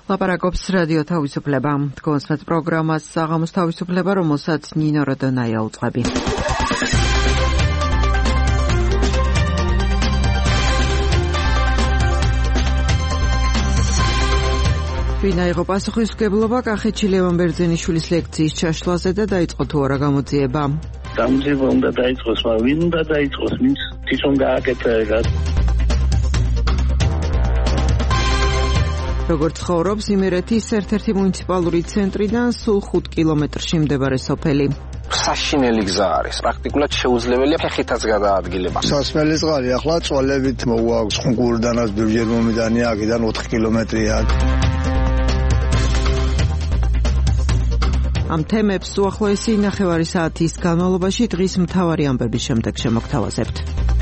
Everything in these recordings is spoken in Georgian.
ლაპარაკობს რადიო თავისუფლება. Თქვენს პროგრამას საღამოს თავისუფლება, რომელსაც ნინო როდონაია უწყები. ვინა იყო პასუხისმგებლობა კახეთში ლევან ბერძენიშვილის ლექციის ჩაშლაზე და დაიწყო თუ არა გამოძიება. გამოძიება უნდა დაიწყოს, მაგრამ ვინ უნდა დაიწყოს, ვინც თვითონ გააკეთა ეგას. როგორც ცხოვრობს იმერეთის ერთ-ერთი მუნიციპალური ცენტრიდან სულ 5 კილომეტრში მდებარე სოფელი. საშინელი გზა არის. პრაქტიკულად შეუძლებელია ფეხითაც გადაადგილება. სასმელი ზღარი ახლა წვალებით მოგვაქვს ხუნგურდანაც ბევრჯერ მომიდანია, აქედან 4 კილომეტრია. ამ თემებს უახლოესი ნახევარი საათის განმავლობაში დღის მთავარი ამბების შემდეგ შემოგთავაზებთ.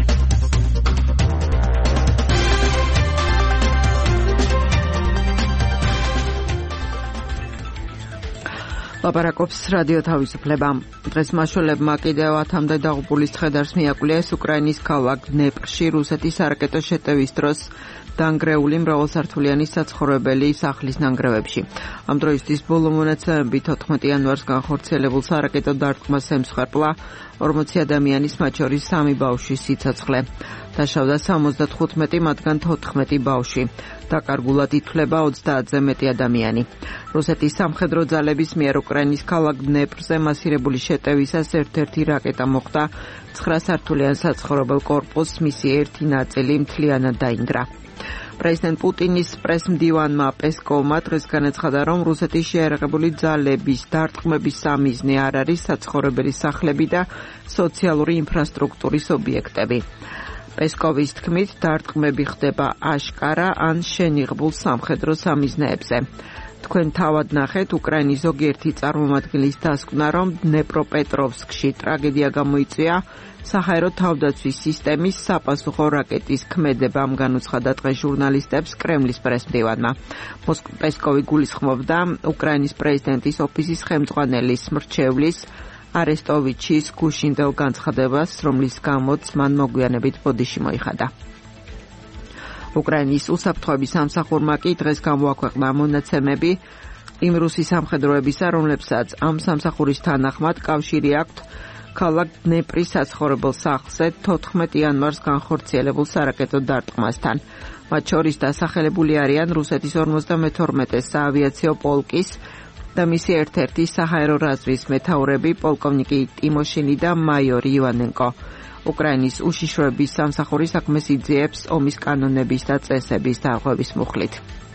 ლაპარაკობს რადიო თავისუფლება. დღეს მაშველებმა კიდევ 10-მდე დაღუპულის ცხედარს მიაკვლეს უკრაინის ქალაქ დნეპრში რუსეთის არაკეტო შეტევის დროს დანგრეული მრავალსართულიანი საცხოვრებელი სახლის ნანგრევებში. ამ დროისთვის ბოლო მონაცემებით 14 იანვარს განხორციელებულ არაკეტო დარტყმას ემსხვერპლა 40 ადამიანის, მათ შორის 3 ბავშვის სიცოცხლე. დაშავდა 75, მათგან 14 ბავშვი. დაკარგულად ითვლება 30-ზე მეტი ადამიანი. რუსეთის სამხედრო ძალების მიერ უკრაინის ქალაქ დნეპრზე მასირებული შეტევისას ერთ-ერთი რაკეტა მოხვდა 9 სართულიან საცხოვრებელ კორპუსს, მისი ერთი ნაწილი მთლიანად დაინგრა. პრეზიდენტ პუტინის პრესმდივანმა პესკოვმა დღეს განაცხადა, რომ რუსეთის შეიარაღებული ძალების დარტყმების სამიზნე არ არის საცხოვრებელი სახლები და სოციალური ინფრასტრუქტურის ობიექტები. პესკოვის თქმით, დარტყმები ხდება აშკარა ან შენიღბულ სამხედრო სამიზნეებზე. თქვენ თავად ნახეთ, უკრაინის ზოგიერთი წარმომადგენლის დასკვნა, რომ დნეპროპეტროვსკში ტრაგედია გამოიწვია საჰაერო თავდაცვის სისტემის საპასუხო რაკეტის ქმედებამ, განუცხადა დღეს ჟურნალისტებს კრემლის პრესმდივანმა. პესკოვი გულისხმობდა უკრაინის პრეზიდენტის ოფისის ხელმძღვანელის მრჩევლის არესტოვიჩის გუშინდელ განცხადებას, რომლის გამოც მან მოგვიანებით ბოდიში მოიხადა. უკრაინის უსაფრთხოების სამსახურმა კი დღეს გამოაქვეყნა მონაცემები იმ რუსი სამხედროებისა, რომლებსაც ამ სამსახურის თანახმად კავშირი აქვთ ქალაქ დნეპრის საცხოვრებელ სახლზე 14 იანვარს განხორციელებულ არაკეტო დარტყმასთან. მათ შორის დასახელებული არიან რუსეთის 52 საავიაციო პოლკის და მისი ერთ-ერთი საჰაერო რაზვის მეთაურები პოლკოვნიკი ტიმოშინი და მაიორი ივანენკო. უკრაინის უშიშროების სამსახური საქმეს იძიებს ომის კანონების და წესების დარღვევის მუხლით.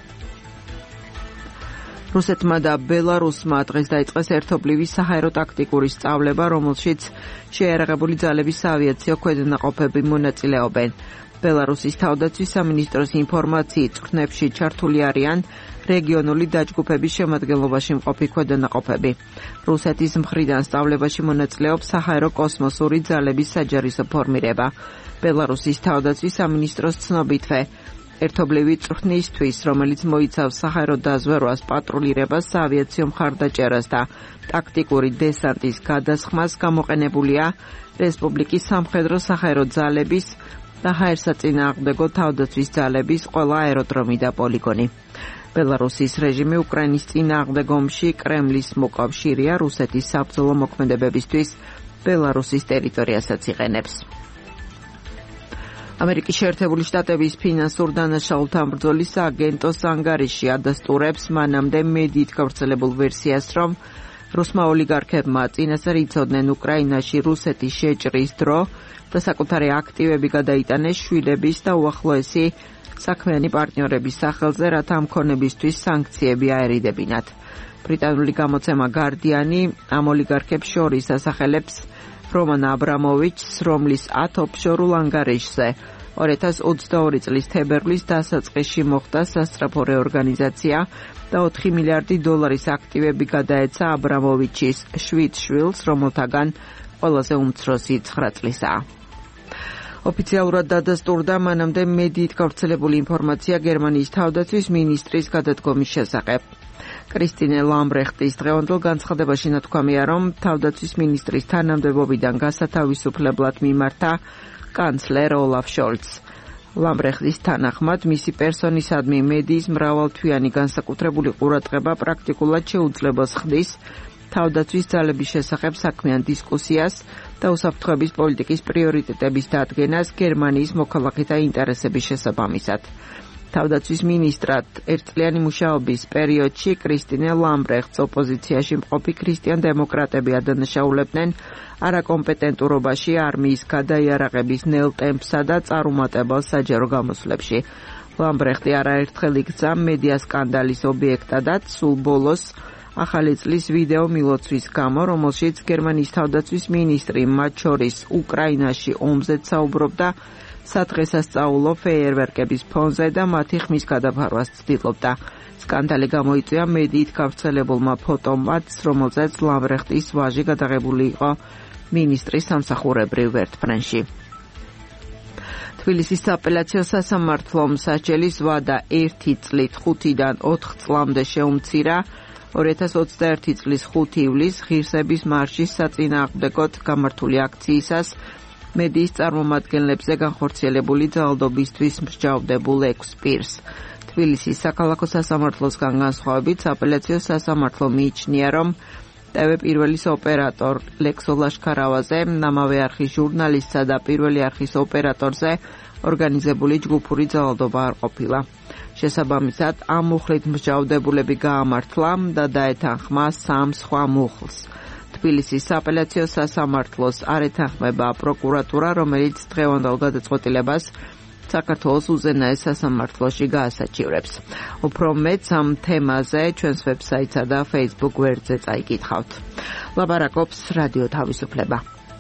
რუსეთმა და ბელარუსმა დღეს დაიწყეს ერთობლივი საჰაერო ტაქტიკური სწავლება, რომელშიც შეიარაღებული ძალების საავიაციო ქვედანაყოფები მონაწილეობენ. ბელარუსის თავდაცვის სამინისტროს ინფორმაციით წვრთნებში ჩართული არიან რეგიონული დაჯგუფების შემადგენლობაში მყოფი ქვედანაყოფები. რუსეთის მხრიდან სწავლებაში მონაწილეობს საჰაერო კოსმოსური ძალების საჯარისო ფორმირება. ბელარუსის თავდაცვის სამინისტროს ცნობითვე ერთობლივი წვრთნისთვის, რომელიც მოიცავს საჰაერო დაზვერვას, პატრულირებას, საავიაციო მხარდაჭერას და ტაქტიკური დესანტის გადასხმას, გამოყენებულია რესპუბლიკის სამხედრო საჰაერო ძალების და ჰაერსაწინააღმდეგო თავდაცვის ძალების ყველა აეროდრომი და პოლიგონი. ბელარუსის რეჟიმი უკრაინის წინააღმდეგ ომში კრემლის მოკავშირეა, რუსეთის საბრძოლო მოქმედებებისთვის ბელარუსის ტერიტორიასაც იყენებს. ამერიკის შეერთებული შტატების ფინანსურ დანაშაულთა ბრძოლის აგენტოს ანგარიში ადასტურებს მანამდე მედიით გავრცელებულ ვერსიას, რომ რუსმა ოლიგარქებმა წინასწარ იცოდნენ უკრაინაში რუსეთის შეჭრის დრო და საკუთარი აქტივები გადაიტანეს შვილების და უახლოესი საქმიანი პარტნიორების სახელზე, რათა ამ ქონებისთვის სანქციები აერიდებინათ. ბრიტანული გამოცემა გარდიანი ამ ოლიგარქებს შორის ასახელებს რომან აბრამოვიჩს, რომლის 10 ოფშორულ ანგარიშზე 2022 წლის თებერვლის დასაწყისში მოხდა სასწრაფო რეორგანიზაცია და 4 მილიარდი დოლარის აქტივები გადაეცა აბრამოვიჩის 7 შვილს, რომელთაგან ყველაზე უმცროსი 9 წლისაა. ოფიციალურად დადასტურდა მანამდე მედიით გავრცელებული ინფორმაცია გერმანიის თავდაცვის მინისტრის გადადგომის შესახებ. კრისტინე ლამბრეხტის დღევანდელ განცხადებაში ნათქვამია, რომ თავდაცვის მინისტრის თანამდებობიდან გასათავისუფლებლად მიმართა კანცლერ ოლაფ შოლცს. ლამბრეხტის თანახმად, მისი პერსონისადმი მედიის მრავალთვიანი განსაკუთრებული ყურადღება პრაქტიკულად შეუძლებელს ხდის თავდაცვის ძალების შესახებ საქმიან დისკუსიას და უსაფრთხოების პოლიტიკის პრიორიტეტების დადგენას გერმანიის მოქალაქეთა ინტერესების შესაბამისად. თავდაცვის მინისტრად ერთწლიანი მუშაობის პერიოდში კრისტინე ლამბრეხტს ოპოზიციაში მყოფი ქრისტიან-დემოკრატები ადანაშაულებდნენ არაკომპეტენტურობაში, არმიის გადაიარაღების ნელ ტემპსა და წარუმატებელ საჯარო გამოსვლებში. ლამბრეხტი არაერთხელ იქცა მედია სკანდალის ობიექტადაც, სულ ბოლოს ახალი წლის ვიდეო მილოცვის გამო, რომელშიც გერმანიის თავდაცვის მინისტრი მათ შორის უკრაინაში ომზეც საუბრობდა, სადღესასწაულო ფეიერვერკების ფონზე და მათი ხმის გადაფარვას ცდილობდა. სკანდალი გამოიწვია მედიით გავრცელებულმა ფოტომაც, რომელზეც ლამბრეხტის ვაჟი გადაღებული იყო მინისტრის სამსახურებრივ ვერტმფრენში. თბილისის სააპელაციო სასამართლომ საჭელის ვადა 1 წლით 5-დან 4 წლამდე შეუმცირა 2021 წლის 5 ივლისს ღირსების მარშის საწინააღმდეგოდ გამართული აქციისას მედიის წარმომადგენლებზე განხორციელებული ძალადობისთვის მსჯავრდებულ 6 პირს. თბილისის საქალაქო სასამართლოსგან განსხვავებით სააპელაციო სასამართლო მიიჩნია, რომ TV პირველის ოპერატორ ლექსო ლაშქარავაზე, ამავე არხის ჟურნალისტსა და პირველი არხის ოპერატორზე ორგანიზებული ჯგუფური ძალადობა არ ყოფილა. შესაბამისად, ამ მუხლით მსჯავრდებულები გაამართლა და დაეთანხმა 3 სხვა მუხლს. თბილისის სააპელაციო სასამართლოს არ ეთანხმება პროკურატურა, რომელიც დღევანდელ გადაწყვეტილებას საქართველოს უზენაეს სასამართლოში გაასაჩივრებს. უფრო მეტს ამ თემაზე ჩვენს ვებსაიტსა და Facebook გვერდზე წაიკითხავთ. ლაპარაკობს რადიო თავისუფლება.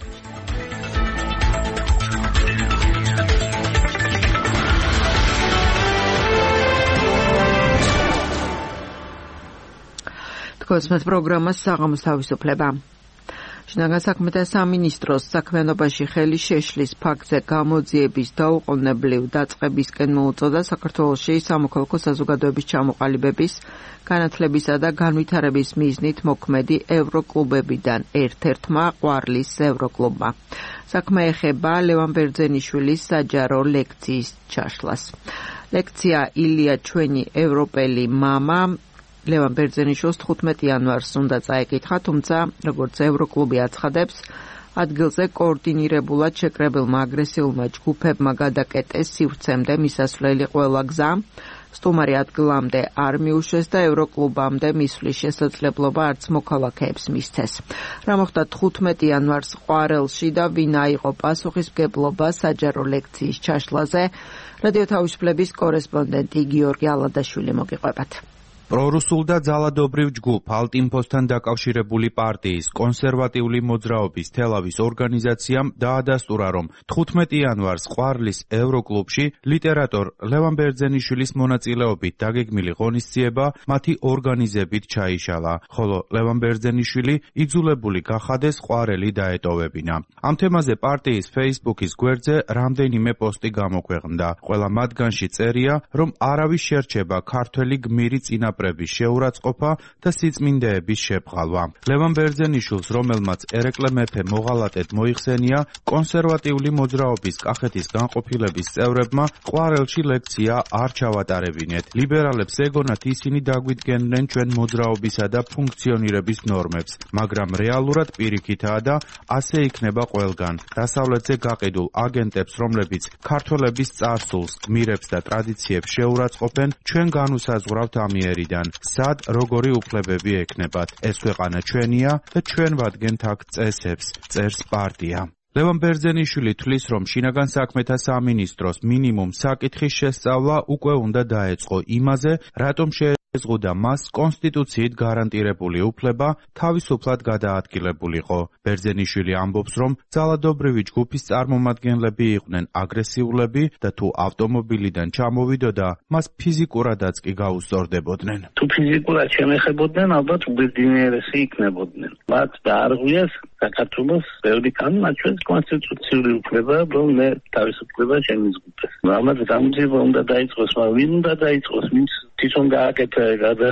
თქოსმეთ პროგრამას საღამოს თავისუფლება. შინაგან საქმეთა სამინისტროს საქმიანობაში ხელი შეშლის ფაქტზე გამოძიების დაუყოვნებლივ დაწყებისკენ მოუწოდა საქართველოში სამოქალაქო საზოგადოების ჩამოყალიბების, განათლებისა და განვითარების მიზნით მოქმედი ევროკლუბებიდან ერთ-ერთმა ყვარლის ევროკლუბმა. საქმე ეხება ლევან ბერძენიშვილის საჯარო ლექციის ჩაშლას. ლექცია ილია ჩვენი ევროპელი მამა ლევან ბერძენიშვილს 15 იანვარს უნდა წაეკითხა, თუმცა როგორც ევროკლუბი აცხადებს, ადგილზე კოორდინირებულად შეკრებილმა აგრესიულმა ჯგუფებმა გადაკეტეს სივრცემდე მისასვლელი ყველა გზა, სტუმარი ადგილამდე არ მიუშვეს და ევროკლუბამდე მისვლის შესაძლებლობა არც მოქალაქეებს მისცეს. რა მოხდა 15 იანვარს ყვარელში და ვინ აიღო პასუხისმგებლობა საჯარო ლექციის ჩაშლაზე, რადიო თავისუფლების კორესპონდენტი გიორგი ალადაშვილი მოგიყვებათ. პრორუსულ და ძალადობრივ ჯგუფ ალტინფოსთან დაკავშირებული პარტიის კონსერვატიული მოძრაობის თელავის ორგანიზაციამ დაადასტურა, რომ 15 იანვარს ყვარლის ევროკლუბში ლიტერატორ ლევან ბერძენიშვილის მონაწილეობით დაგეგმილი ღონისძიება მათი ორგანიზებით ჩაიშალა, ხოლო ლევან ბერძენიშვილი იძულებული გახადეს ყვარელი დაეტოვებინა. ამ თემაზე პარტიის Facebook-ის გვერდზე რამდენიმე პოსტი გამოქვეყნდა. ყველა მათგანში წერია, რომ არავის შერჩება ქართველი გმირი წინაპრების შეურაცხყოფა და სიწმინდეების შებრალვა. ლევან ბერძენიშვილს, რომელმაც ერეკლე მეფე მოღალატედ მოიხსენია, კონსერვატიული მოძრაობის კახეთის განყოფილების წევრებმა ყვარელში ლექცია არ ჩავატარებინეთ. ლიბერალებს ეგონათ ისინი დაგვიდგენდნენ ჩვენ მოძრაობისა და ფუნქციონირების ნორმებს, მაგრამ რეალურად პირიქითაა და ასე იქნება ყველგან. დასავლეთზე გაყიდულ აგენტებს, რომლებიც ქართველების წარსულს, გმირებს და ტრადიციებს შეურაცხყოფენ, ჩვენ განუსაზღვრავთ ამიერიდან. სად როგორი უფლებები ექნებათ. ეს ქვეყანა ჩვენია და ჩვენ ვადგენთ აქ წესებს, წერს პარტია. ლევან ბერძენიშვილი თვლის, რომ შინაგან საქმეთა სამინისტროს მინიმუმ საკითხის შესწავლა უკვე უნდა დაეწყო იმაზე, რატომ შეზღუდა მას კონსტიტუციით გარანტირებული უფლება თავისუფლად გადაადგილებულიყო. ბერძენიშვილი ამბობს, რომ ძალადობრივი ჯგუფის წარმომადგენლები იყვნენ აგრესიულები და თუ ავტომობილიდან ჩამოვიდოდა, მას ფიზიკურადაც კი გაუსწორდებოდნენ. თუ ფიზიკურად შემეხებოდნენ, ალბათ უბედნიერესი იქნებოდნენ. მათ დაარღვიეს საქართველოს ბევრი კანონი, ჩვენს კონსტიტუციური უფლება, რომ მე თავისუფლება შემიზღუდე. ამას გამოძიება უნდა დაიწყოს, მაგრამ ვინ უნდა დაიწყოს, ვინც თვითონ გააკეთა და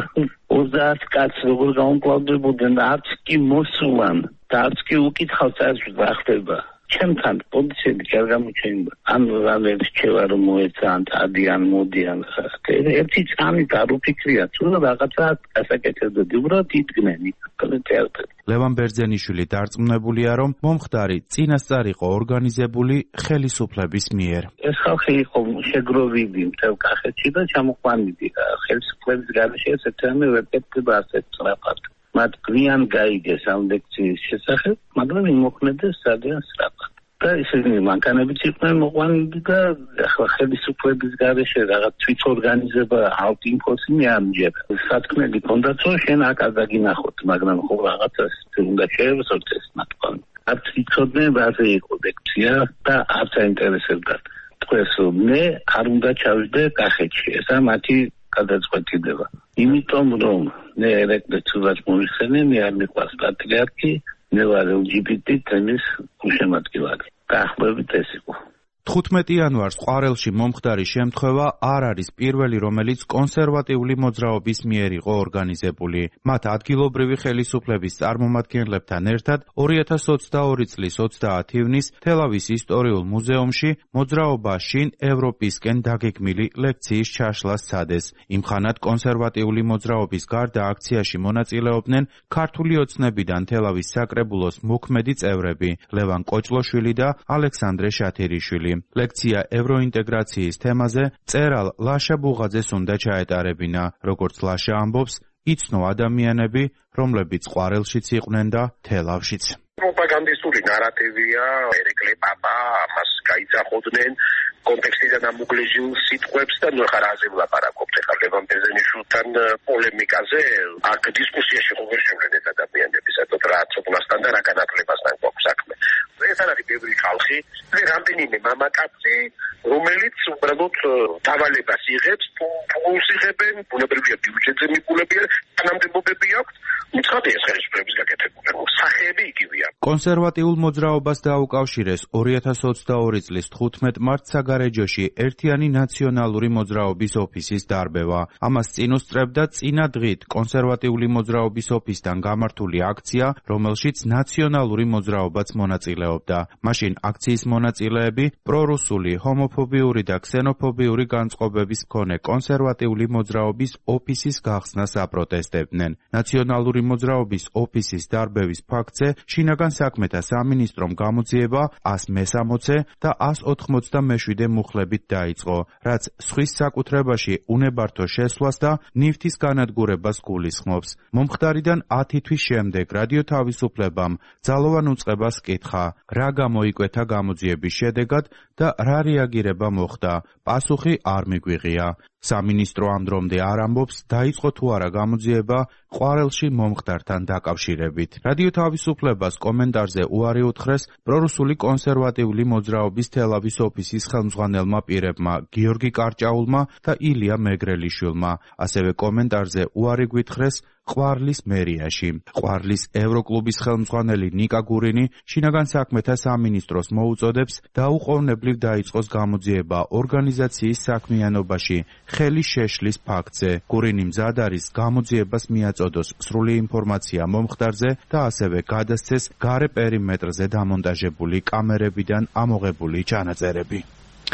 30 კაცს როგორ გაუმკლავდებოდნენ, არც კი მოსულან და არც კი უკითხავს, რა ხდება. ჩემთან პოლიციები კი არ გამოჩენდა. ან რამე რჩევა რომ მოეცან, ადიან, მოდიან. ერთი წამით არ უფიქრია, თუ რაღაცა გასაკეთებდა, უბრალოდ იდგნენ იქ თეატრში. ლევან ბერძენიშვილი დარწმუნებულია, რომ მომხდარი წინასწარ იყო ორგანიზებული ხელისუფლების მიერ. ეს ხალხი იყო შეგროვილი მთელ კახეთში და ჩამოყვანილი ხელისუფლების გარეშე ესეთანი რეპეტირება ასეთ სწრაფად. მათ გვიან გაიგეს ამ ლექციის შესახებ, მაგრამ იმოქმედეს სადღაც სწრაფად. და ისინი მანქანებიც იყვნენ მოყვანილი და ახლა ხელისუფლების გარეშე რაღაც თვითორგანიზება ალტინფოს მიამჯერა. სათქმელი ქონდათ რომ შენ აქ არ დაგინახოთ, მაგრამ ხო რაღაცას უნდა შეევსოთ ეს მათგან. არც იცოდნენ რაზე იყო ლექცია და არც აინტერესებდათ. თქვენს მე არ უნდა ჩავიდე კახეთში, ესა მათი გადაწყვეტილება. იმიტომ რომ მე ელექტროდაც მოიხსენე, მე არ მიყვარს პატრიარქი, მე ვარ LGBT თემის გულშემატკივარი. დაახლოებით ეს იყო. 15 იანვარს ყვარელში მომხდარი შემთხვევა არ არის პირველი, რომელიც კონსერვატიული მოძრაობის მიერ იყო ორგანიზებული. მათ ადგილობრივი ხელისუფლების წარმომადგენლებთან ერთად 2022 წლის 30 ივნის თელავის ისტორიულ მუზეუმში მოძრაობა შინ ევროპისკენ დაგეგმილი ლექციის ჩაშლას სცადეს. იმხანად კონსერვატიული მოძრაობის გარდა აქციაში მონაწილეობდნენ ქართული ოცნებიდან თელავის საკრებულოს მოქმედი წევრები ლევან კოჭლოშვილი და ალექსანდრე შათერიშვილი. ლექცია ევროინტეგრაციის თემაზე წერალ ლაშა ბუღაძეს უნდა ჩაეტარებინა. როგორც ლაშა ამბობს, იცნო ადამიანები, რომლებიც ყვარელშიც იყვნენ და თელავშიც. პროპაგანდისტური ნარატივია, ერეკლე პაპა, ამას გაიძახოდნენ კონტექსტიდან ამუგლეჟილ სიტყვებს და ნუ ხარ აზე ვლაპარაკობთ ახლა ლევან ბერძენიშვილთან პოლემიკაზე. აქ დისკუსიაში ხო ვერ შევლენეთ ადამიანები, სადაც რა ცოდნასთან და რა განათლებასთან გვაქვს საქმე. ეს არის ბევრი ხალხი, რამდენიმე მამაკაცი, რომელიც უბრალოდ დავალებას იღებს, ფულს იღებენ, ბუნებრივია ბიუჯეტზე მიკულებიან, თანამდებობები აქვთ, უცხოა ეს ხელისუფლების გაკეთებული. სახეები იგივეა. კონსერვატიულ მოძრაობას დაუკავშირეს 2022 წლის 15 მარტს საგარეჯოში ერთიანი ნაციონალური მოძრაობის ოფისის დარბევა. ამას წინ უსწრებდა წინა დღით კონსერვატიული მოძრაობის ოფისთან გამართული აქცია, რომელშიც ნაციონალური მოძრაობაც მონაწილეობდა. მაშინ აქციის მონაწილეები პრორუსული, ჰომოფობიური და ქსენოფობიური განწყობების მქონე კონსერვატიული მოძრაობის ოფისის გახსნას აპროტესტებდნენ. ნაციონალური მოძრაობის ოფისის დარბევის ფაქტზე შინაგან საქმეთა სამინისტრომ გამოძიება 160 და 187 მუხლებით დაიწყო, რაც სხვის საკუთრებაში უნებართო შესვლას და ნივთის განადგურებას გულისხმობს. მომხდარიდან 10 თვის შემდეგ რადიო თავისუფლებამ ძალოვან უწყებას კითხა, რა გამოიკვეთა გამოძიების შედეგად და რა რეაგირება მოხდა. პასუხი არ მიგვიღია. სამინისტრო ამ დრომდე არ ამბობს, დაიწყო თუ არა გამოძიება ყვარელში მომხდართან დაკავშირებით. რადიო თავისუფლებას კომენტარზე უარი უთხრეს პრორუსული კონსერვატიული მოძრაობის თელავის ოფისის ხელმძღვანელმა პირებმა გიორგი კარჭაულმა და ილია მეგრელიშვილმა. ასევე კომენტარზე უარი გვითხრეს ყვარლის მერიაში. ყვარლის ევროკლუბის ხელმძღვანელი ნიკა გურინი შინაგან საქმეთა სამინისტროს მოუწოდებს დაუყოვნებლივ დაიწყოს გამოძიება ორგანიზაციის საქმიანობაში ხელის შეშლის ფაქტზე. გურინი მზად არის გამოძიებას მიაწოდოს სრული ინფორმაცია მომხდარზე და ასევე გადასცეს გარე პერიმეტრზე დამონტაჟებული კამერებიდან ამოღებული ჩანაწერები.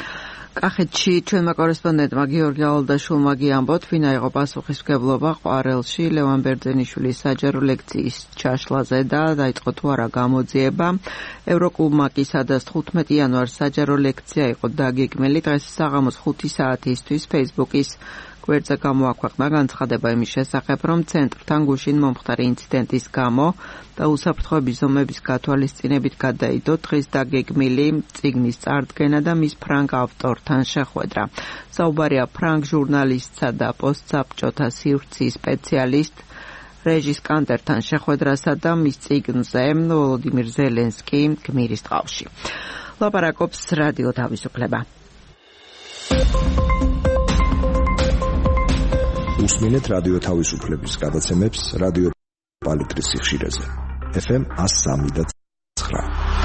კახეთში ჩვენმა კორესპონდენტმა გიორგი ავალდაშვილმა გიამბოთ, ვინა იყო პასუხისმგებლობა ყვარელში ლევან ბერძენიშვილის საჯარო ლექციის ჩაშლაზე და დაიწყო თუ არა გამოძიება. ევროკლუბმა კი სადაც 15 იანვარს საჯარო ლექცია იყო დაგეგმილი, დღეს საღამოს 5 საათისთვის Facebook-ის გვერდზე გამოაქვეყნა განცხადება იმის შესახებ, რომ ცენტრთან გუშინ მომხდარი ინციდენტის გამო და უსაფრთხოების ზომების გათვალისწინებით გადაიდო დღის დაგეგმილი წიგნის წარდგენა და მის ფრანგ ავტორთან შეხვედრა. საუბარია ფრანგ ჟურნალისტსა და პოსტსაბჭოთა სივრცის სპეციალისტ რეჟის კანტერთან შეხვედრასა და მის წიგნზე ვოლოდიმირ ზელენსკი გმირის ტყავში. ლაპარაკობს რადიო თავისუფლება. უსმინეთ რადიო თავისუფლების გადაცემებს რადიო პალიტრის სიხშირეზე. FM 103.9.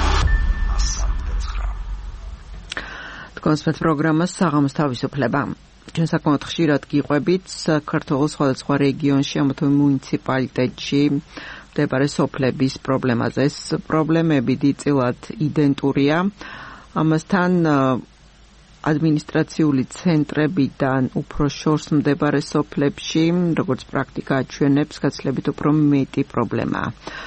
თქვენს პროგრამას საღამოს თავისუფლება. ჩვენ საკმაოდ ხშირად გიყვებით საქართველოს სხვადასხვა რეგიონში, ამა თუ მუნიციპალიტეტში მდებარე სოფლების პრობლემაზე. ეს პრობლემები დიდწილად იდენტურია. ამასთან ადმინისტრაციული ცენტრებიდან უფრო შორს მდებარე სოფლებში, როგორც პრაქტიკა აჩვენებს, გაცილებით უფრო მეტი პრობლემაა.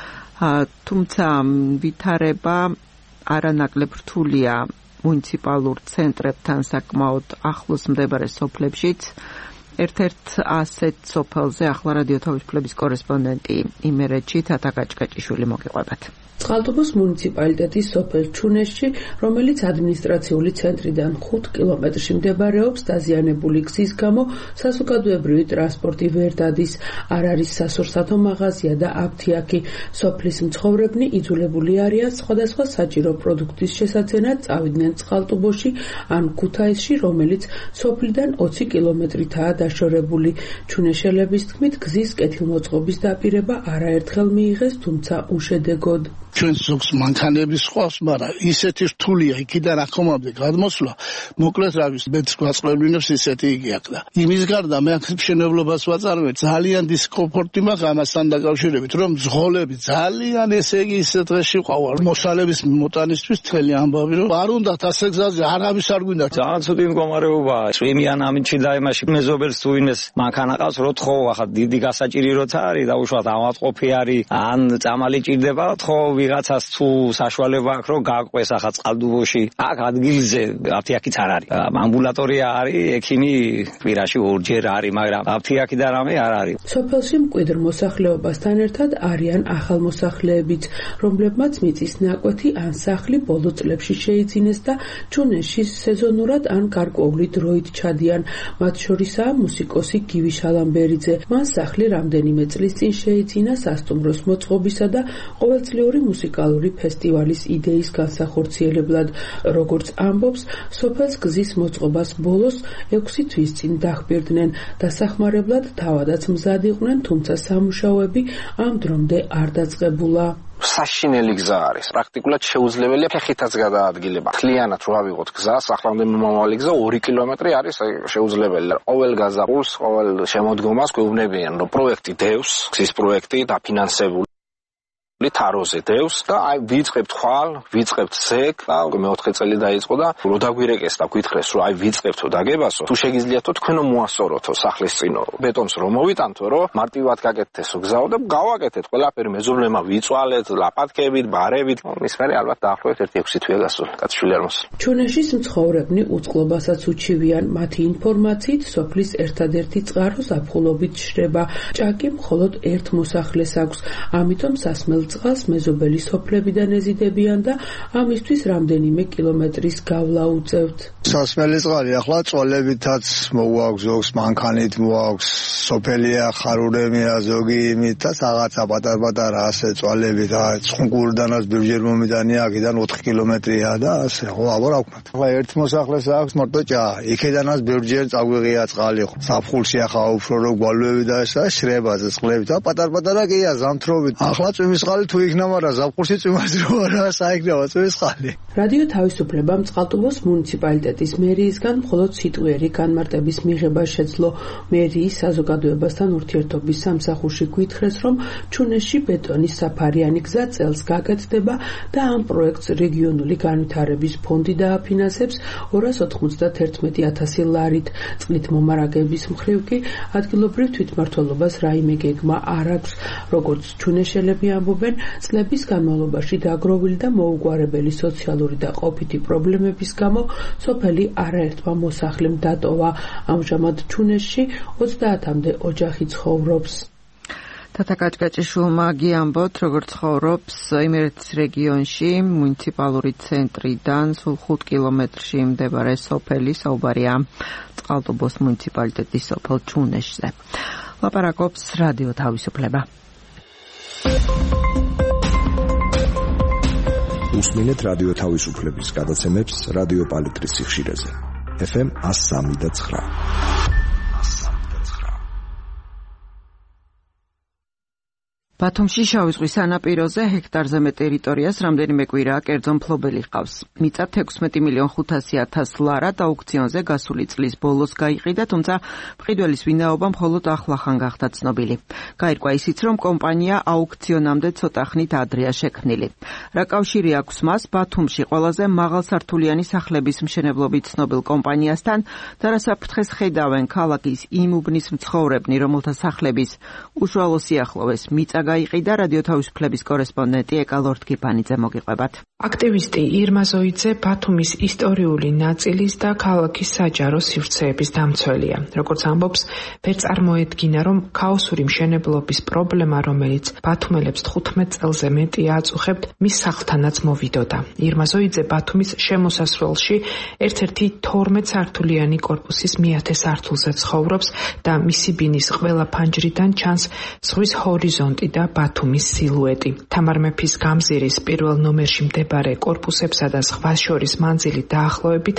თუმცა ვითარება არანაკლებ რთულია მუნიციპალურ ცენტრებთან საკმაოდ ახლოს მდებარე სოფლებშიც. ერთ-ერთ ასეთ სოფელზე ახლა რადიო თავისუფლების კორესპონდენტი იმერეთში თათა კაჭკაჭიშვილი მოგიყვებათ. წყალტუბოს მუნიციპალიტეტის სოფელ ჩუნეშში, რომელიც ადმინისტრაციული ცენტრიდან 5 კილომეტრში მდებარეობს, დაზიანებული გზის გამო საზოგადოებრივი ტრანსპორტი ვერ დადის, არ არის სასურსათო მაღაზია და აფთიაქი. სოფლის მცხოვრებნი იძულებული არიან სხვადასხვა საჭირო პროდუქტის შესაძენად წავიდნენ წყალტუბოში ან ქუთაისში, რომელიც სოფლიდან 20 კილომეტრითაა დაშორებული. ჩუნეშელების თქმით, გზის კეთილმოწყობის დაპირება არაერთხელ მიიღეს, თუმცა უშედეგოდ. ჩვენ ზოგს მანქანების ხავს, მაგრამ ისეთი რთულია იქიდან ახომამდე გადმოსვლა, მოკლედ რა ვიცი, მეც გვაწყლებინებს ისეთი იგი აქვს და იმის გარდა მე აქ მშენებლობას ვაწარმოებ, ძალიან დისკომფორტი მაქვს ამასთან დაკავშირებით, რომ ზღოლები ძალიან ესე იგი ისეთ დღეში ყავარ. მოსალების მოტანისთვის მთელი ამბავი, რომ არ უნდათ ასე გზაზე არავის არ გვინდა. ძალიან ცუდი მდგომარეობაა. შვიმიან ამიჩი და იმაში მეზობელს თუ ვინეს მანქანა ყავს, რო თხოვ, ახლა დიდი გასაჭირი როცა არის და უშუალოდ ავადმყოფი არის, ან წამალი ჭირდება, თხოვ ვიღაცას თუ საშუალება აქვს რომ გააკვეს ახლა წყალტუბოში. აქ ადგილზე აფთიაქიც არ არის. ამბულატორია არის, ექიმი კვირაში ორჯერ არის, მაგრამ აფთიაქი და რამე არ არის. სოფელში მკვიდრ მოსახლეობასთან ერთად არიან ახალმოსახლეებიც, რომლებმაც მიწის ნაკვეთი ან სახლი ბოლო წლებში შეიძინეს და ჩუნეში სეზონურად ან გარკვეული დროით ჩადიან. მათ შორისაა მუსიკოსი გივი შალამბერიძე. მან სახლი რამდენიმე წლის წინ შეიძინა სასტუმროს მოწყობისა და ყოველწლიური მუსიკალური ფესტივალის იდეის განსახორციელებლად. როგორც ამბობს, სოფელს გზის მოწყობას ბოლოს 6 თვის წინ დახბირდნენ. დასახმარებლად თავადაც მზად იყვნენ, თუმცა სამუშაოები ამ დრომდე არ დაწყებულა. საშინელი გზა არის. პრაქტიკულად შეუძლებელია ფეხითაც გადაადგილება. მთლიანად რო ავიღოთ გზას, ახლამდე მომავალი გზა 2 კილომეტრი არის შეუძლებელი. ყოველ გაზაფხულს, ყოველ შემოდგომას გვეუბნებიან, რომ პროექტი დევს, გზის პროექტი დაფინანსებული თაროზე დევს და აი ვიწყებთ ხვალ, ვიწყებთ ზეგ და მე-4 წელი დაიწყო და რო დაგვირეკეს და გვითხრეს რომ აი ვიწყებთო დაგებასო, თუ შეგიძლიათო თქვენო მოასწოროთო სახლის წინო ბეტონს რომ მოვიტანთო, რომ მარტივად გაკეთეთესო გზაო და გავაკეთეთ ყველაფერი მეზობლებმა ვიწვალეთ, ლაპათქებით, ბარებით. მის მერე ალბათ დაახლოებით 1-6 თვეა გასულ, კაცშვილი არ მოსულა. ჩუნეშის მცხოვრებნი უწყლობასაც უჩივიან. მათი ინფორმაციით, სოფლის ერთადერთი წყარო ზაფხულობით შრება. ჭაკი მხოლოდ ერთ მოსახლეს აქვს, ამიტომ სასმელ წყალს მეზობელი სოფლებიდან ეზიდებიან და ამისთვის რამდენიმე კილომეტრის გავლა უწევთ. სასმელი წყალი ახლა წოლებითაც მოაქვს, ზოგს მანქანით მოაქვს, სოფელია, ხარულემია, ზოგი იმით და რაღაცა პატარ-პატარა ასე წვალებით, ცხუნკურდანაც ბევრჯერ მომიდანია, აქედან 4 კილომეტრია და ასე, ხო, აბა რა ვქნათ. ახლა ერთ მოსახლეს აქვს მარტო ჭა, იქედანაც ბევრჯერ წაგვიღია წყალი, ხო. საფხულში ახლა უფრო რო გვალვები და ესა შრებაზე წყლებით და პატარ-პატარა კია ზამთრობით. ახლა წვიმის წყალი თუ იქნა, მაგრამ ზაფხულში წვიმას დრო არა საიქნება წვიმის წყალი. რადიო თავისუფლებამ წყალტუბოს მუნიციპალიტეტის მერიისგან მხოლოდ სიტყვიერი განმარტების მიღება შეძლო. მერიის საზოგადოებასთან ურთიერთობის სამსახურში გვითხრეს, რომ ჩუნეში ბეტონის საფარიანი გზა წელს გაკეთდება და ამ პროექტს რეგიონული განვითარების ფონდი დააფინანსებს 291,000 ლარით. წყლით მომარაგების მხრივ კი ადგილობრივ თვითმმართველობას რაიმე გეგმა არ აქვს. როგორც ჩუნეშელები ამბობენ, წლების განმავლობაში დაგროვილი და მოუგვარებელი სოციალური და ყოფითი პრობლემების გამო სოფელი არაერთმა მოსახლემ დატოვა. ამჟამად ჩუნეში 30-მდე ოჯახი ცხოვრობს. თათა კაჭკაჭიშვილმა გიამბოთ, როგორც ცხოვრობს იმერეთის რეგიონში მუნიციპალური ცენტრიდან სულ 5 კილომეტრში მდებარე სოფელი, საუბარია წყალტუბოს მუნიციპალიტეტის სოფელ ჩუნეშზე. ლაპარაკობს რადიო თავისუფლება. უსმინეთ რადიო თავისუფლების გადაცემებს რადიო პალიტრის სიხშირეზე. FM 103.9. ბათუმში შავი ზღვის სანაპიროზე ჰექტარზე მეტ ტერიტორიას რამდენიმე კვირაა კერძო მფლობელი ჰყავს. მიწა 16,500,000 ლარად აუქციონზე გასული წლის ბოლოს გაიყიდა, თუმცა მყიდველის ვინაობა მხოლოდ ახლახან გახდა ცნობილი. გაირკვა ისიც, რომ კომპანია აუქციონამდე ცოტა ხნით ადრეა შექმნილი. რა კავშირი აქვს მას ბათუმში ყველაზე მაღალსართულიანი სახლების მშენებლობით ცნობილ კომპანიასთან და რა საფრთხეს ხედავენ ქალაქის იმ უბნის მცხოვრებნი, რომელთა სახლების უშუალო სიახლოვეს მიწა გაიყიდა, რადიო თავისუფლების კორესპონდენტი ეკალორთგიფანიძე მოგიყვებათ. აქტივისტი ირმა ზოიძე ბათუმის ისტორიული ნაწილის და ქალაქის საჯარო სივრცეების დამცველია. როგორც ამბობს, ვერ წარმოედგინა, რომ ქაოსური მშენებლობის პრობლემა, რომელიც ბათუმელებს 15 წელზე მეტია აწუხებთ, მის სახლთანაც მოვიდოდა. ირმა ზოიძე ბათუმის შემოსასვლელში ერთ-ერთი 12 სართულიანი კორპუსის მეათე სართულზე ცხოვრობს და მისი ბინის ყველა ფანჯრიდან ჩანს ზღვის ჰორიზონტი და ბათუმის სილუეტი. თამარ მეფის გამზირის პირველ ნომერში მდებარე კორპუსებსა და ზღვას შორის მანძილი დაახლოებით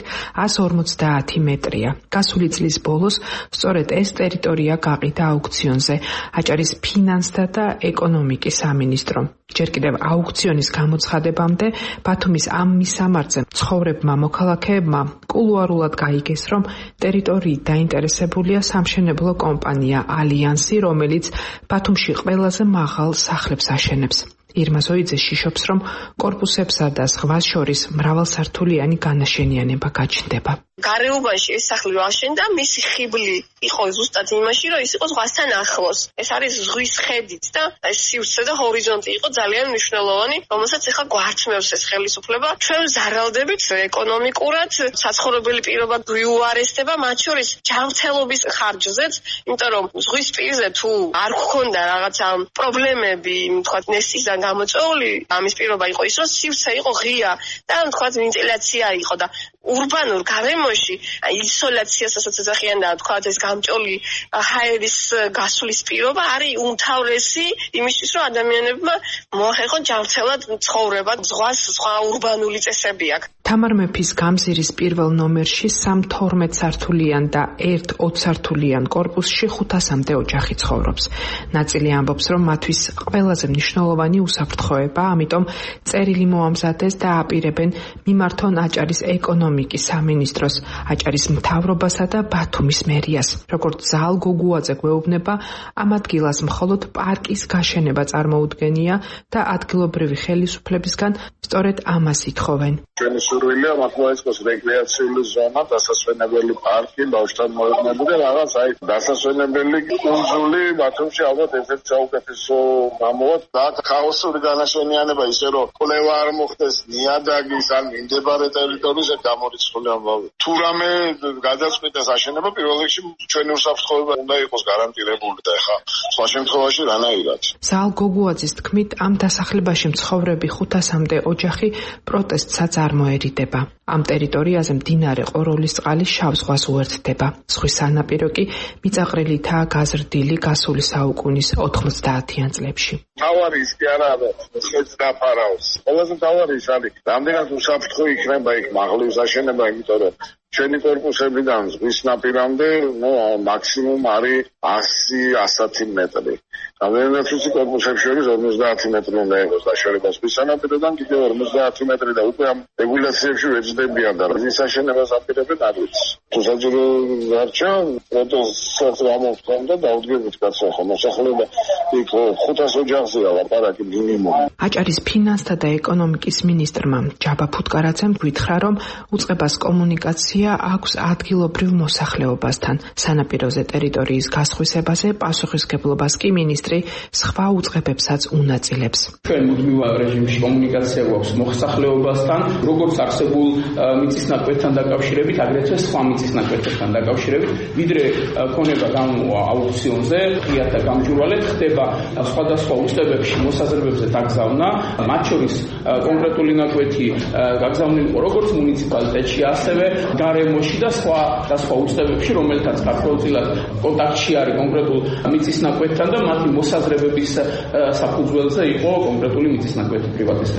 150 მეტრია. გასული წლის ბოლოს სწორედ ეს ტერიტორია გაყიდა აუქციონზე აჭარის ფინანსთა და ეკონომიკის სამინისტრომ. ჯერ კიდევ აუქციონის გამოცხადებამდე ბათუმის ამ მისამართზე მცხოვრებმა მოქალაქეებმა კულუარულად გაიგეს, რომ ტერიტორიით დაინტერესებულია სამშენებლო კომპანია ალიანსი, რომელიც ბათუმში ყველაზე მაღალ სახლებს აშენებს. ირმა ზოიძე შიშობს, რომ კორპუსებსა და ზღვას შორის მრავალსართულიანი განაშენიანება გაჩნდება. გარეუბანში ეს სახლი აშენდა, მისი ხიბლი იყო ზუსტად იმაში, რომ ის იყო ზღვასთან ახლოს. ეს არის ზღვის ხედით და ეს სივრცე და ჰორიზონტი იყო ძალიან მნიშვნელოვანი, რომელსაც ახლა გვართმევს ეს ხელისუფლება. ჩვენ ზარალდებით ეკონომიკურად, საცხოვრებელი პირობა გვიუარესდება, მათ შორის ჯანმრთელობის ხარჯზეც, იმიტომ რომ ზღვის პირზე თუ არ გქონდა რაღაცა პრობლემები, თქვა ნესტისგან გამოწვეული, ამის პირობა იყო ის, რომ სივრცე იყო ღია და თქვა ვენტილაცია იყო და ურბანულ გარემოში ისოლაციას ასაც ეძახიან და თქვა ეს გამჭოლი ჰაერის გასulis პირობა არის უმთავრესი იმისთვის, რომ ადამიანებმა მოახერხონ ჯანმრთელად ცხოვრება, ზღვას სხვა ურბანული წესები აქვს. თამარ მეფის გამზირის პირველ ნომერში 3-12 სართულიან და 1-20 სართულიან კორპუსში 500-მდე ოჯახი ცხოვრობს. ნაწილი ამბობს, რომ მათთვის ყველაზე მნიშვნელოვანი უსაფრთხოება, ამიტომ წერილი მოამზადეს და აპირებენ მიმართონ აჭარის ეკონომიკის სამინისტროს, აჭარის მთავრობასა და ბათუმის მერიას. როგორც ზალ გოგუაძე გვეუბნება, ამ ადგილას მხოლოდ პარკის გაშენება წარმოუდგენია და ადგილობრივი ხელისუფლებისგან სწორედ ამას ითხოვენ. ჩვენი სურვილია მართლა იყოს რეკრეაციული ზონა, დასასვენებელი პარკი, ბავშვთან მოედნები და რაღაც აი დასასვენებელი კუნძული ბათუმში ალბათ ერთ-ერთი საუკეთესო გამოვა და ქაოსური განაშენიანება ისე რომ კვლევა არ მოხდეს ნიადაგის ან მიმდებარე ტერიტორიაზე გამორიცხული ამბავი. თუ რამე გადაწყვიტეს აშენება, პირველ რიგში ჩვენი უსაფრთხოება უნდა იყოს გარანტირებული და ეხა სხვა შემთხვევაში რანაირად. ზალ გოგუაძის თქმით, ამ დასახლებაში მცხოვრები 500-მდე ოჯახი პროტესტსაც არ მოერიდება. ამ ტერიტორიაზე მდინარე ყოროლისწყალი შავ ზღვას უერთდება. ზღვის სანაპირო კი მიწაყრილითაა გაზრდილი გასული საუკუნის 90-იან წლებში. თავარი ის კი არა, შეც დაფარავს. ყველაზე თავარი ის არის, რამდენად უსაფრთხო იქნება იქ მაღლის აშენება, იმიტომ რომ ჩვენი კორპუსებიდან ზღვის ნაპირამდე, მაქსიმუმ არის 100-110 მეტრი. რამდენად უცი კორპუსებს შორის 50 მეტრი უნდა იყოს დაშორება ზღვის სანაპიროდან, კიდევ 50 მეტრი და უკვე ამ რეგულაციებში ვეძებიან და ის აშენებას აპირებენ არ ვიცი. თუ საჯარო დარჩა, პროტესტს ამოვხდომ და დაუდგებით კაცო, ხო მოსახლეობა იქ 500 ოჯახზეა ლაპარაკი მინიმუმ. აჭარის ფინანსთა და ეკონომიკის მინისტრმა ჯაბა ფუტკარაძემ გითხრა, რომ უწყებას კომუნიკაცია აქვს ადგილობრივ მოსახლეობასთან. სანაპიროზე ტერიტორიის გასხვისებაზე პასუხისგებლობას კი მინისტრი სხვა უწყებებსაც უნაწილებს. ჩვენ მუდმივ რეჟიმში კომუნიკაცია გვაქვს მოსახლეობასთან, როგორც არსებულ მიწისნაკვეთთან დაკავშირებით, აგრეთვე სხვა მიწისნაკვეთთან დაკავშირებით, ვიდრე ქონება გამოვა აუქციონზე, ღიად და გამჭვირვალედ ხდება სხვადასხვა უწყებებში მოსაზრებებზე დაგზავნა, მათ შორის კონკრეტული ნაკვეთი გაგზავნილი იყო როგორც მუნიციპალიტეტში, ასევე გარემოში და სხვა უწყებებში, რომელთაც გაქროწილად კონტაქტში არის კონკრეტულ მიწისნაკვეთთან და მათი მოსაზრებების საფუძველზე იყო კონკრეტული მიწისნაკვეთი პრივატიზებული.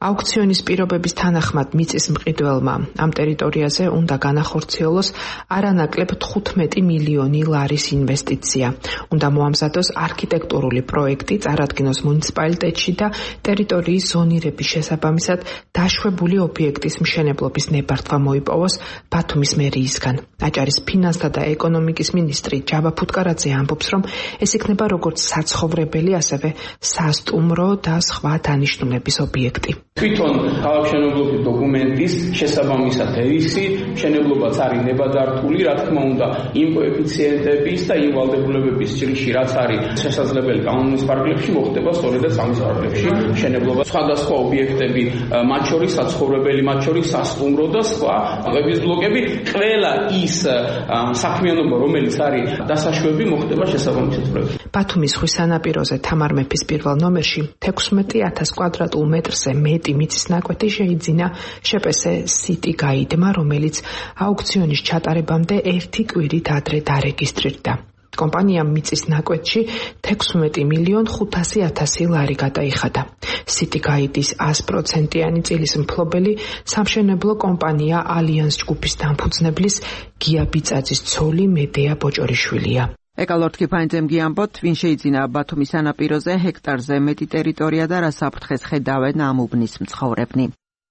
აუქციონის პირობების თანახმად მიწის მყიდველმა ამ ტერიტორიაზე უნდა განახორციელოს არანაკლებ 15 მილიონი ლარის ინვესტიცია. უნდა მოამზადოს არქიტექტურული პროექტი, წარადგინოს მუნიციპალიტეტში და ტერიტორიის ზონირების შესაბამისად დაშვებული ობიექტის მშენებლობის ნებართვა მოიპოვოს ბათუმის მერიისგან. აჭარის ფინანსთა და ეკონომიკის მინისტრი ჯავა ფუტკარაძე ამბობს, რომ ეს იქნება როგორც საცხოვრებელი, ასევე სასტუმრო და სხვა დანიშნულების ობიექტი. თვითონ ქალაქმშენებლობის დოკუმენტის შესაბამისად ისი მშენებლობაც არის ნებადართული, რა თქმა უნდა, იმ კოეფიციენტების და იმ ვალდებულებების ჭრიში, რაც არის შესაძლებელი კანონის პარაგრაფში, მოხდება სწორედაც ამის პარაგრაფში მშენებლობა. სხვადასხვა ობიექტები, მათ შორის საცხოვრებელი, მათ შორის სასტუმრო და სხვა ყების ბლოკები, ყველა ის საქმიანობა, რომელიც არის დასაშვები, მოხდება შესაბამისად პროექტში. ბათუმის ზღვის სანაპიროზე თამარ მეფის პირველ ნომერში 16,000 კვადრატულ მეტრზე მეტი მიწის ნაკვეთი შეიძინა შპს City Guide-მა, რომელიც აუქციონის ჩატარებამდე 1 კვირით ადრე დარეგისტრირდა. კომპანიამ მიწის ნაკვეთში 16,500,000 ლარი გადაიხადა. City Guide-ის 100%-იანი წილის მფლობელი სამშენებლო კომპანია ალიანს ჯგუფის დამფუძნებლის გია ბიწაძის ცოლი მედეა ბოჭორიშვილია. ეკალორთკი ფაინძემ გიამბოთ, ვინ შეიძინა ბათუმის სანაპიროზე ჰექტარზე მეტი ტერიტორია და რა საფრთხეს ხედავენ ამ უბნის მცხოვრებნი.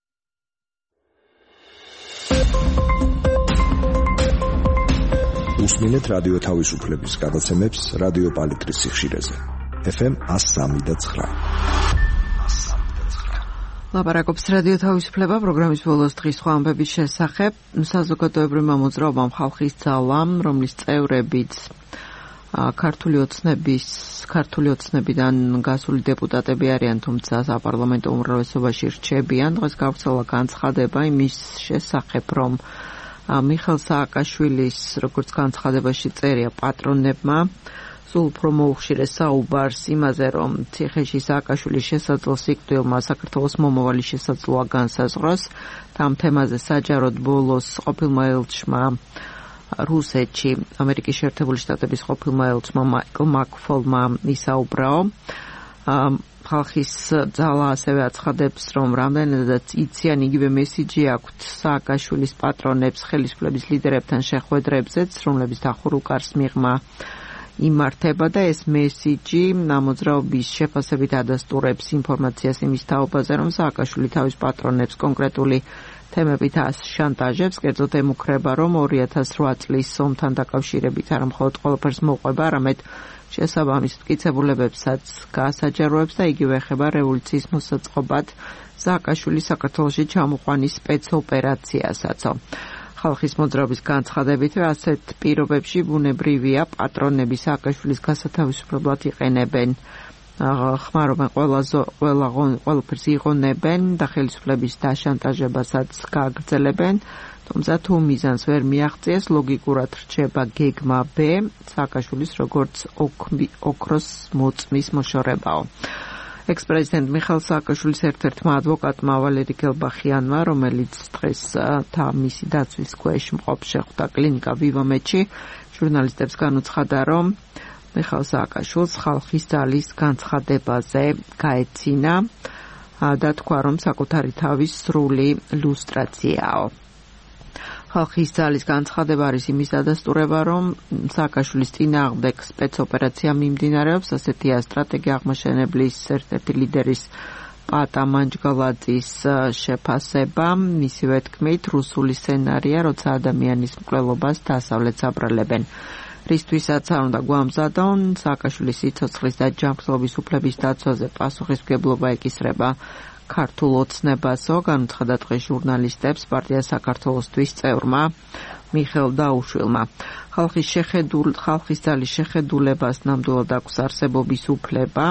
უსმინეთ რადიო თავისუფლების გადაცემებს რადიო პალიტრის სიხშირეზე. FM 103.9. ლაპარაკობს რადიო თავისუფლება პროგრამის ბოლოს დღის სხვა ამბების შესახებ. საზოგადოებრივმა მოძრაობამ ხალხის ძალამ, რომლის წევრებიც ქართული ოცნებიდან გასული დეპუტატები არიან, თუმცა საპარლამენტო უმრავლესობაში რჩებიან. დღეს გავრცელა განცხადება იმის შესახებ, რომ მიხელ სააკაშვილის, როგორც განცხადებაში წერია, პატრონებმა სულ უფრო მოუხშირეს საუბარს იმაზე, რომ ციხეში სააკაშვილის შესაძლო სიკვდილმა საქართველოს მომავალი შესაძლოა განსაზღვროს. ამ თემაზე საჯაროდ ბოლოს ყოფილმა ელჩმა რუსეთში ამერიკის შეერთებული შტატების ყოფილმა ელჩმა მაიკლ მაკფოლმა ისაუბრაო. ხალხის ძალა ასევე აცხადებს, რომ რამდენადაც იციან იგივე მესიჯი აქვთ სააკაშვილის პატრონებს ხელისუფლების ლიდერებთან შეხვედრებზეც, რომლების დახურულ მიღმა იმართება და ეს მესიჯი მოძრაობის შეფასებით ადასტურებს ინფორმაციას იმის თაობაზე, რომ სააკაშვილი თავის პატრონებს კონკრეტული თემებით შანტაჟებს, კერძოდ ემუქრება, რომ 2008 წლის ომთან დაკავშირებით არა მხოლოდ ყველაფერს მოყვება, არამედ შესაბამის მტკიცებულებებსაც გაასაჯაროებს და იგივე ეხება რევოლუციის მოსაწყობად სააკაშვილის საქართველოში ჩამოყვანის სპეცოპერაციასაც. ხალხის მოძრაობის განცხადებით, ასეთ პირობებში ბუნებრივია პატრონები სააკაშვილის გასათავისუფლებლად იყენებენ, ხმარობენ ყველაფერს იღონებენ და ხელისუფლების დაშანტაჟებასაც გააგრძელებენ. თუმცა თუ მიზანს ვერ მიაღწიეს, ლოგიკურად რჩება გეგმა B სააკაშვილის როგორც ოქროს მოწმის მოშორებაო. ექს-პრეზიდენტ მიხეილ სააკაშვილის ერთ-ერთმა ადვოკატმა ვალერი გელბახიანმა, რომელიც დღეს მისი დაცვის ქვეშ მყოფ შეხვდა კლინიკა ვივამეთში, ჟურნალისტებს განუცხადა, რომ მიხეილ სააკაშვილს ხალხის ძალის განცხადებაზე გაეცინა და თქვა, რომ საკუთარი თავის სრული ლუსტრაციაო. ხალხის ძალის განცხადება არის იმის დადასტურება, რომ სააკაშვილის წინააღმდეგ სპეცოპერაცია მიმდინარეობს. ასეთია სტრატეგი აღმაშენებლის ერთ-ერთი ლიდერის პატა მანჯგალაძის შეფასება. მისივე თქმით, რუსული სცენარია, როცა ადამიანის მკვლელობას დასავლეთს აბრალებენ. რისთვისაც არ უნდა გვამზადონ, სააკაშვილის სიცოცხლის და ჯანმრთელობის უფლების დაცვაზე პასუხისმგებლობა ეკისრება ქართულ ოცნებასო, განუცხადა დღეს ჟურნალისტებს პარტია საქართველოსთვის წევრმა მიხეილ დაუშვილმა. ხალხის ძალის შეხედულებას ნამდვილად აქვს არსებობის უფლება.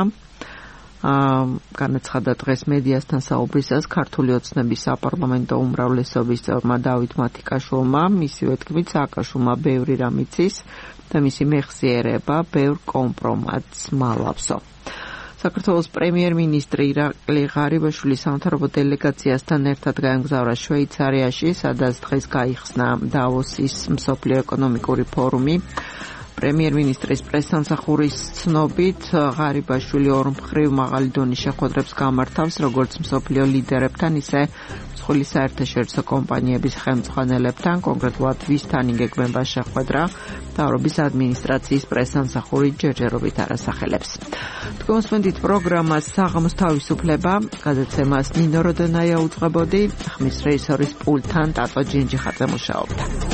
განაცხადა დღეს მედიასთან საუბრისას ქართული ოცნების საპარლამენტო უმრავლესობის წევრმა დავით მათიკაშვილმა, მისივე თქმით, სააკაშვილმა ბევრი რამ იცის და მისი მეხსიერება ბევრ კომპრომატს მალავსო. საქართველოს პრემიერ-მინისტრი ირაკლი ღარიბაშვილი სამთავრობო დელეგაციასთან ერთად გაემგზავრა შვეიცარიაში, სადაც დღეს გაიხსნა დავოსის მსოფლიო ეკონომიკური ფორუმი, პრემიერ-მინისტრის პრესსამსახურის ცნობით, ღარიბაშვილი ორმხრივ მაღალი დონის შეხვედრებს გამართავს, როგორც მსოფლიო ლიდერებთან, ისე მსხვილი საერთაშორისო კომპანიების ხელმძღვანელებთან, კონკრეტულად ვისთან იგეგმება შეხვედრა, მთავრობის ადმინისტრაციის პრესსამსახური ჯერჯერობით არასახელებს. თქვენსმენდით პროგრამას საღამოს თავისუფლება, გადაცემას ნინო როდონაია უძღვებოდი, ხმის რეჟისორის პულტთან ტატო ჯინჯიხაძე მუშაობდა.